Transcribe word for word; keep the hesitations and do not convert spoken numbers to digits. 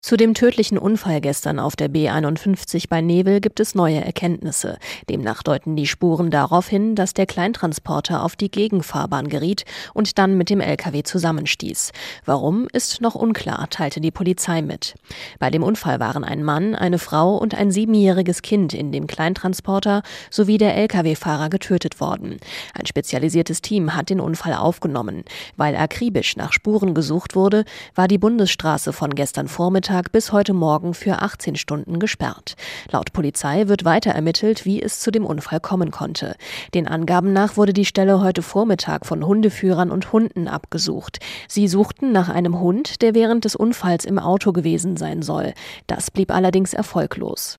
Zu dem tödlichen Unfall gestern auf der B einundfünfzig bei Newel gibt es neue Erkenntnisse. Demnach deuten die Spuren darauf hin, dass der Kleintransporter auf die Gegenfahrbahn geriet und dann mit dem L K W zusammenstieß. Warum, ist noch unklar, teilte die Polizei mit. Bei dem Unfall waren ein Mann, eine Frau und ein siebenjähriges Kind in dem Kleintransporter sowie der L K W-Fahrer getötet worden. Ein spezialisiertes Team hat den Unfall aufgenommen. Weil akribisch nach Spuren gesucht wurde, war die Bundesstraße von gestern Vormittag bis heute Morgen für achtzehn Stunden gesperrt. Laut Polizei wird weiter ermittelt, wie es zu dem Unfall kommen konnte. Den Angaben nach wurde die Stelle heute Vormittag von Hundeführern und Hunden abgesucht. Sie suchten nach einem Hund, der während des Unfalls im Auto gewesen sein soll. Das blieb allerdings erfolglos.